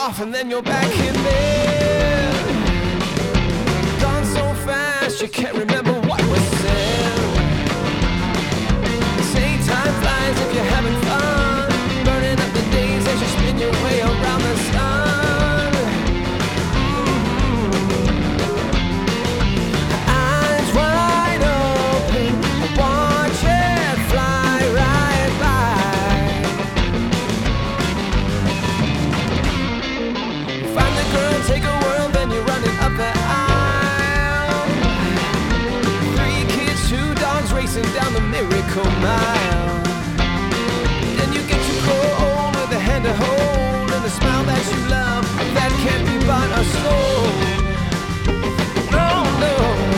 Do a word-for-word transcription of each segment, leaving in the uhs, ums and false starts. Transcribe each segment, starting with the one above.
off and then you're back in bed. Gone so fast you can't remember what was said. They say time flies if you're having fun, burning up the days as you spin your way around the sun. Eyes wide open, watch it fly right by. You find the girl, take a whirl, then you're running up the aisle. Three kids, two dogs racing down the Miracle Mile. Then you get your cold with a hand to hold and a smile that you love that can't be bought or sold. No, no.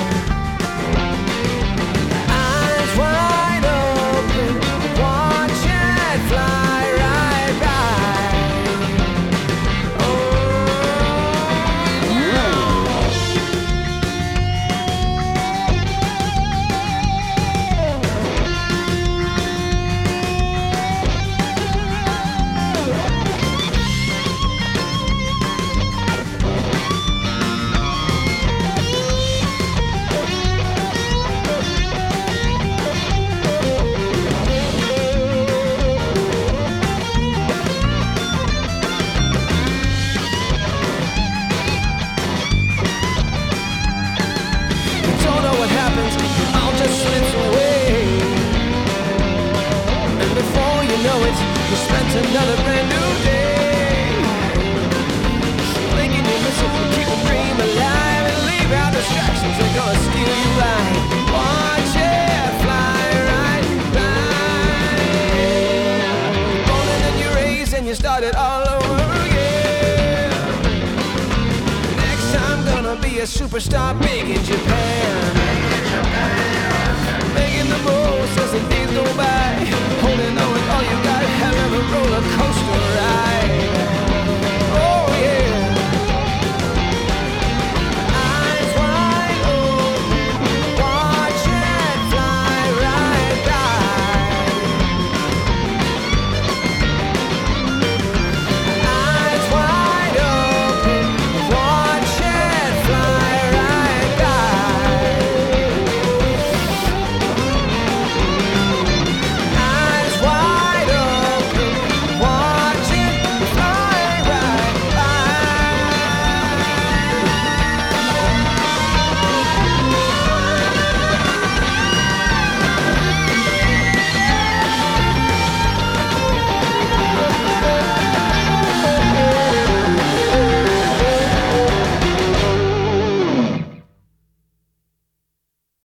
Eyes wide open, watch it fly right by. Oh, you don't know what happens, it all just slips away. And before you know it, you spent another brand new day. Thinking you miss it, keep a dream alive and leave out distractions that gonna steal you right. Watch it fly right by. Born and then you raised and you started all over again. Next time gonna be a superstar big in Japan. Making the most as the days go by, holding on with all you got, having a roller coaster ride.